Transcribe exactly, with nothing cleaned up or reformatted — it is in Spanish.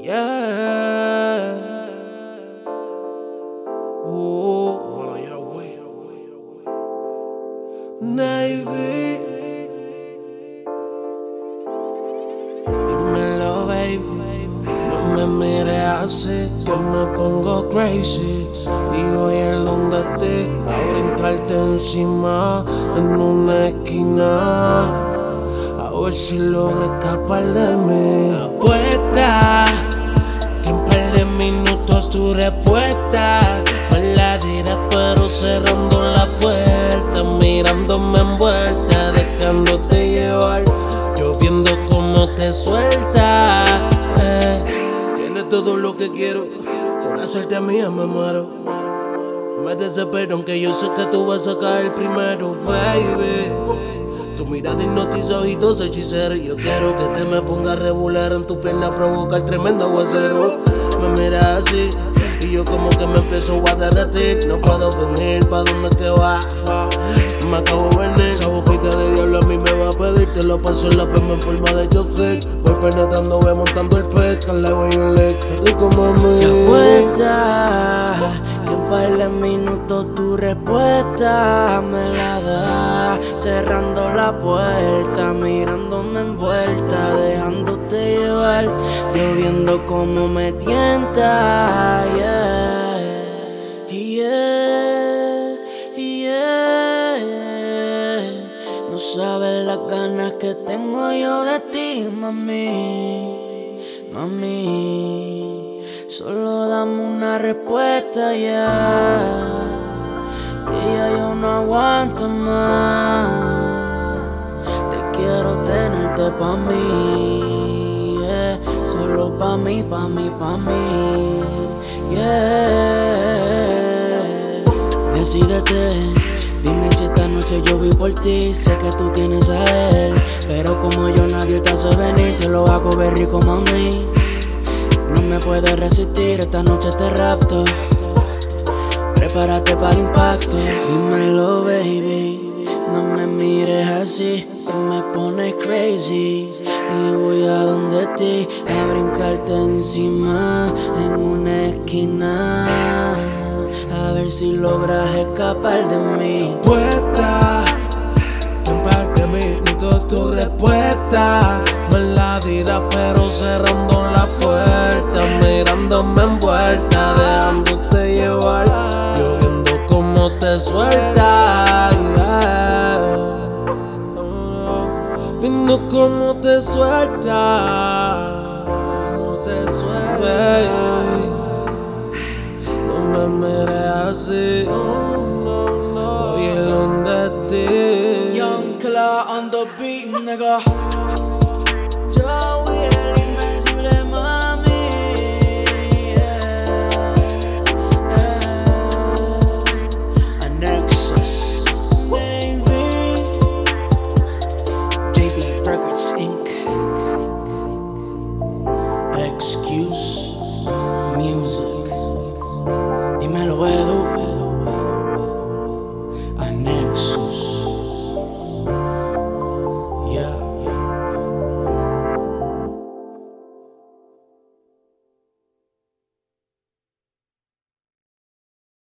Yeah. Ooh. Bueno, ya, güey. Navy. Dímelo, baby. No me mires así, que me pongo crazy. Y voy en donde ti a brincarte encima en una esquina. A ver si logro escapar de mí. Apuesta que en par de minutos tu respuesta me la dirás, pero cerrando la puerta, mirándome envuelta, dejándote llevar, yo viendo cómo te sueltas. Eh. Tienes todo lo que quiero, por hacerte mía me muero. Me desespero aunque yo sé que tú vas a caer primero, baby. Tu mirada hipnotiza ojitos hechiceros. Yo quiero que te me ponga a regular en tu pierna, provocar tremendo aguacero. Me miras así y yo como que me empiezo a derretir. No puedo venir, ¿pa' dónde que va? Me acabo de venir. Esa boquita de diablo a mí me va a pedir. Te lo paso en la pema en forma de chopstick. Voy penetrando, voy montando el pez. Carla, voy en lick, qué rico mami. Qué vuelta, que en par de minutos tu respuesta me la da. Cerrando la puerta, mirándome envuelta, dejándote llevar, yo viendo cómo me tienta. Yeah, yeah, yeah. No sabes las ganas que tengo yo de ti, mami, mami. Solo dame una respuesta ya, que ya yo no aguanto más. Te quiero tenerte pa' mí, yeah. Solo pa' mí, pa' mí, pa' mí, yeah. Decídete, dime si esta noche yo vi por ti. Sé que tú tienes a él, pero como yo nadie te hace venir. Te lo hago ver rico, mami. No me puedes resistir, esta noche te rapto. Prepárate para el impacto. Dímelo, baby, no me mires así, se me pone crazy. Y voy a donde ti a brincarte encima en una esquina, a ver si logras escapar de mí. Apuesta que en par de minutos tu respuesta me la dirás, pero cerrando la puerta, mirándome envuelta, dejándote llevar, yo viendo cómo te sueltas, yeah. Viendo cómo te sueltas, cómo te sueltas. No me mires así, voy en donde ti. Young Killer on the beat, nigga. Joey